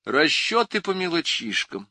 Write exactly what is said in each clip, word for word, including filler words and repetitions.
Расчеты по мелочишкам.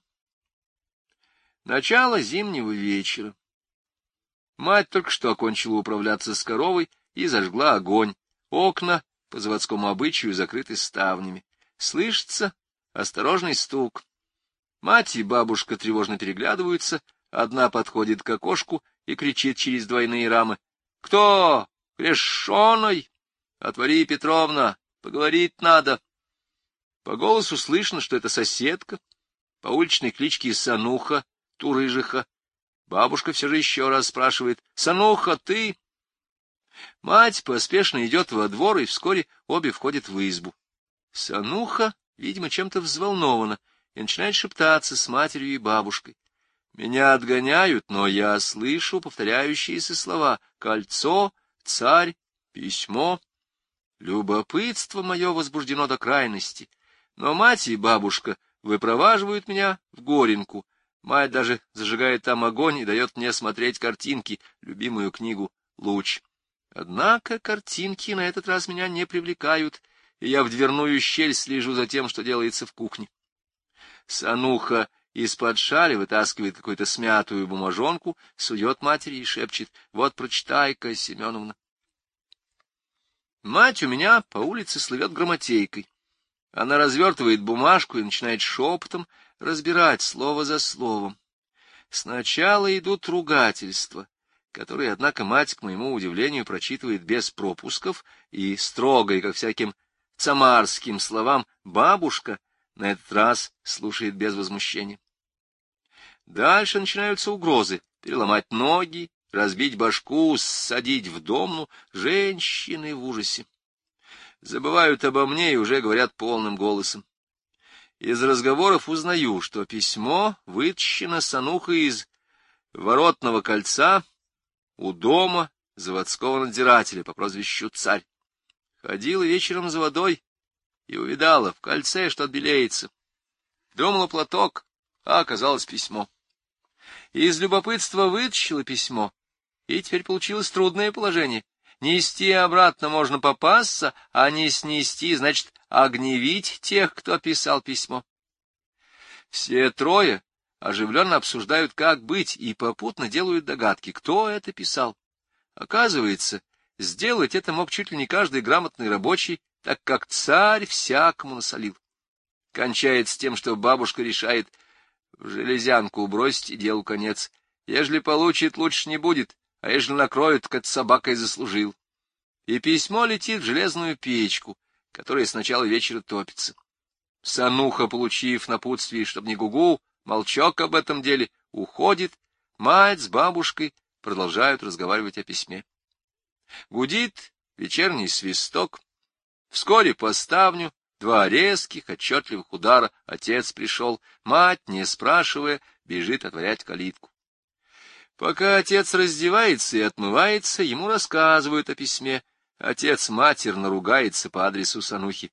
Начало зимнего вечера. Мать только что окончила управляться с коровой и зажгла огонь. Окна, по заводскому обычаю, закрыты ставнями. Слышится осторожный стук. Мать и бабушка тревожно переглядываются. Одна подходит к окошку и кричит через двойные рамы: — Кто? Решеный? Отвори, Петровна, поговорить надо. По голосу слышно, что это соседка, по уличной кличке Сануха, Турыжиха. Бабушка все же еще раз спрашивает: — Сануха, ты? Мать поспешно идет во двор, и вскоре обе входят в избу. Сануха, видимо, чем-то взволнована и начинает шептаться с матерью и бабушкой. Меня отгоняют, но я слышу повторяющиеся слова: кольцо, царь, письмо. Любопытство мое возбуждено до крайности, но мать и бабушка выпроваживают меня в Горенку. Мать даже зажигает там огонь и дает мне смотреть картинки, любимую книгу «Луч». Однако картинки на этот раз меня не привлекают, и я в дверную щель слежу за тем, что делается в кухне. Сануха из-под шали вытаскивает какую-то смятую бумажонку, сует матери и шепчет: — Вот, прочитай-ка, Семеновна. Мать у меня по улице слывет грамотейкой. Она развертывает бумажку и начинает шепотом разбирать слово за словом. Сначала идут ругательства, которые, однако, мать, к моему удивлению, прочитывает без пропусков, и строгой, как всяким цамарским словам, бабушка на этот раз слушает без возмущения. Дальше начинаются угрозы: переломать ноги, разбить башку, ссадить в домну. Женщины в ужасе. Забывают обо мне и уже говорят полным голосом. Из разговоров узнаю, что письмо вытащено Санухой из воротного кольца у дома заводского надзирателя по прозвищу Царь. Ходила вечером за водой и увидала в кольце что-то белеется. Думала платок, а оказалось письмо. Из любопытства вытащила письмо, и теперь получилось трудное положение. Нести обратно можно попасться, а не снести, значит, огневить тех, кто писал письмо. Все трое оживленно обсуждают, как быть, и попутно делают догадки, кто это писал. Оказывается, сделать это мог чуть ли не каждый грамотный рабочий, так как Царь всякому насолил. Кончается тем, что бабушка решает: в железянку бросить, и делу конец. Ежели получит, лучше не будет, а ежели накроют, так это собакой заслужил. И письмо летит в железную печку, которая с начала вечера топится. Сануха, получив напутствие, чтоб не гугу, молчок об этом деле, уходит. Мать с бабушкой продолжают разговаривать о письме. Гудит вечерний свисток. Вскоре по ставню два резких, отчетливых удара. Отец пришел. Мать, не спрашивая, бежит отворять калитку. Пока отец раздевается и отмывается, ему рассказывают о письме. Отец матерно ругается по адресу Санухи.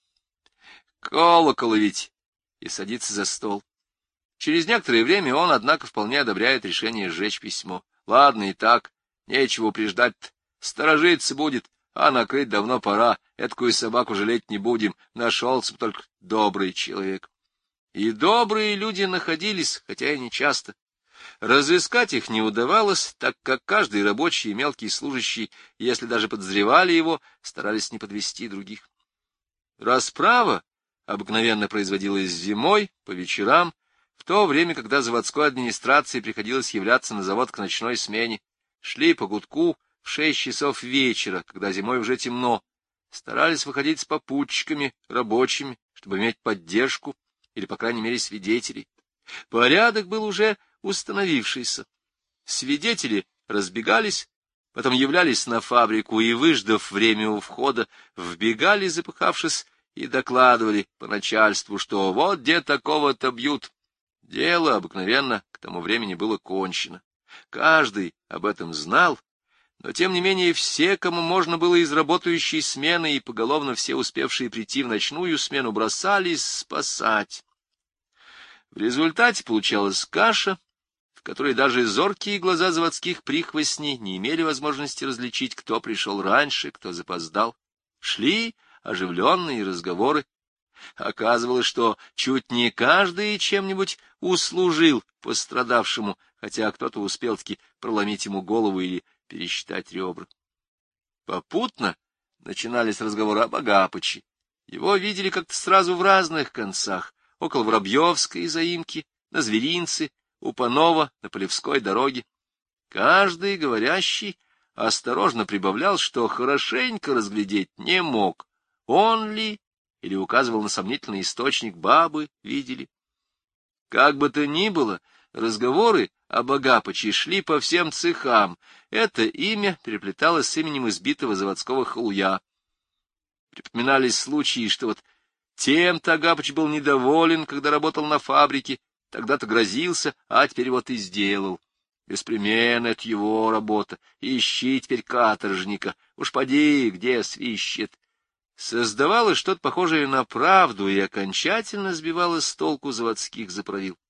Колокол ведь! И садится за стол. Через некоторое время он, однако, вполне одобряет решение сжечь письмо. Ладно и так, нечего упреждать-то. Сторожиться будет, а накрыть давно пора. Эткую собаку жалеть не будем. Нашелся бы только добрый человек. И добрые люди находились, хотя и не часто. Разыскать их не удавалось, так как каждый рабочий и мелкий служащий, если даже подозревали его, старались не подвести других. Расправа обыкновенно производилась зимой, по вечерам, в то время, когда заводской администрации приходилось являться на завод к ночной смене. Шли по гудку в шесть часов вечера, когда зимой уже темно. Старались выходить с попутчиками, рабочими, чтобы иметь поддержку или, по крайней мере, свидетелей. Порядок был уже установившийся. Свидетели разбегались, потом являлись на фабрику и, выждав время у входа, вбегали, запыхавшись, и докладывали по начальству, что вот где такого-то бьют. Дело обыкновенно к тому времени было кончено. Каждый об этом знал, но тем не менее все, кому можно было из работающей смены, и поголовно все успевшие прийти в ночную смену, бросались спасать. В результате получалась каша, в которой даже зоркие глаза заводских прихвостней не имели возможности различить, кто пришел раньше, кто запоздал. Шли оживленные разговоры Оказывалось, что чуть не каждый чем-нибудь услужил пострадавшему, хотя кто-то успел-таки проломить ему голову или пересчитать ребра. Попутно начинались разговоры об Агапыче. Его видели как-то сразу в разных концах, около Воробьевской заимки, на Зверинце, у Панова, на Полевской дороге. Каждый говорящий осторожно прибавлял, что хорошенько разглядеть не мог, он ли, или указывал на сомнительный источник, бабы видели. Как бы то ни было, разговоры об Агапыче шли по всем цехам. Это имя переплеталось с именем избитого заводского халуя. Припоминались случаи, что вот тем-то Агапыч был недоволен, когда работал на фабрике, тогда-то грозился, а теперь вот и сделал. Беспременно это его работа, ищи теперь каторжника, уж поди, где свищет. Создавалось что-то похожее на правду и окончательно сбивало с толку заводских заправил.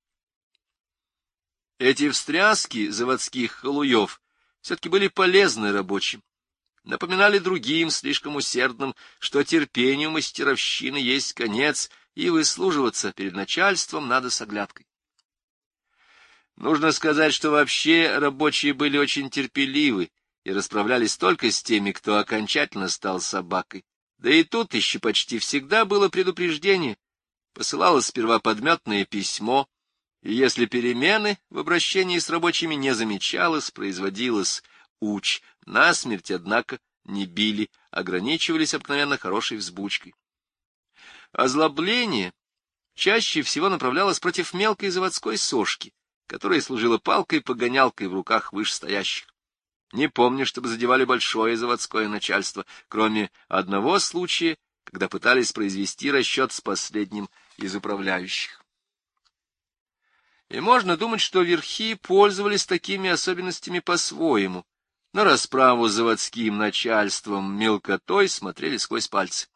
Эти встряски заводских халуев все-таки были полезны рабочим, напоминали другим, слишком усердным, что терпению мастеровщины есть конец, и выслуживаться перед начальством надо с оглядкой. Нужно сказать, что вообще рабочие были очень терпеливы и расправлялись только с теми, кто окончательно стал собакой. Да и тут еще почти всегда было предупреждение. Посылалось сперва подметное письмо, и если перемены в обращении с рабочими не замечалось, производилось уч. Насмерть, однако, не били, ограничивались обыкновенно хорошей взбучкой. Озлобление чаще всего направлялось против мелкой заводской сошки, которая служила палкой-погонялкой в руках вышестоящих. Не помню, чтобы задевали большое заводское начальство, кроме одного случая, когда пытались произвести расчет с последним из управляющих. И можно думать, что верхи пользовались такими особенностями по-своему. На расправу с заводским начальством мелкотой смотрели сквозь пальцы.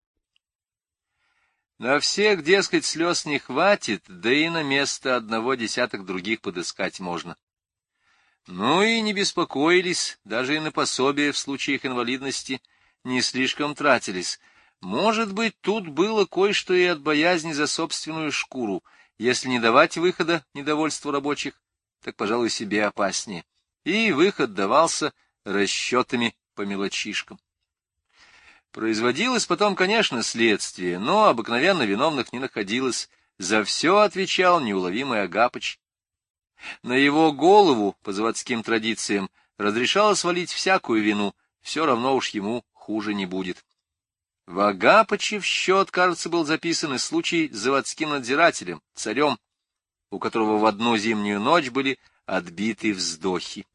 На всех, дескать, слез не хватит, да и на место одного десяток других подыскать можно. Ну и не беспокоились, даже и на пособие в случаях инвалидности не слишком тратились. Может быть, тут было кое-что и от боязни за собственную шкуру. Если не давать выхода недовольству рабочих, так, пожалуй, себе опаснее. И выход давался расчетами по мелочишкам. Производилось потом, конечно, следствие, но обыкновенно виновных не находилось. За все отвечал неуловимый Агапыч. На его голову, по заводским традициям, разрешалось валить всякую вину, все равно уж ему хуже не будет. В Агапыче в счет, кажется, был записан и случай с заводским надзирателем, царем, у которого в одну зимнюю ночь были отбиты вздохи.